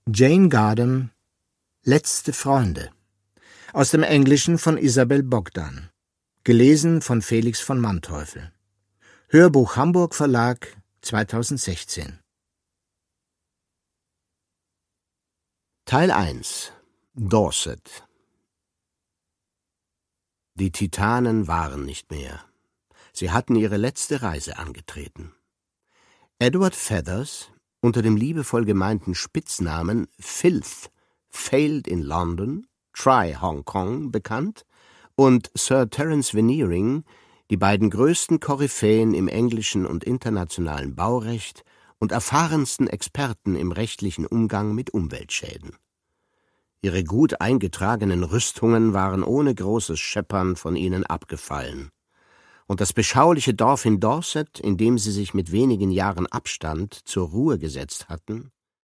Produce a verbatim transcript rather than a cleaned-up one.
Jane Gardam, Letzte Freunde. Aus dem Englischen von Isabel Bogdan. Gelesen von Felix von Manteuffel. Hörbuch Hamburg Verlag zweitausendsechzehn. Teil eins. Dorset. Die Titanen waren nicht mehr. Sie hatten ihre letzte Reise angetreten. Edward Feathers, unter dem liebevoll gemeinten Spitznamen Filth, Failed in London, Try Hong Kong bekannt, und Sir Terence Veneering, die beiden größten Koryphäen im englischen und internationalen Baurecht und erfahrensten Experten im rechtlichen Umgang mit Umweltschäden. Ihre gut eingetragenen Rüstungen waren ohne großes Scheppern von ihnen abgefallen. Und das beschauliche Dorf in Dorset, in dem sie sich mit wenigen Jahren Abstand zur Ruhe gesetzt hatten,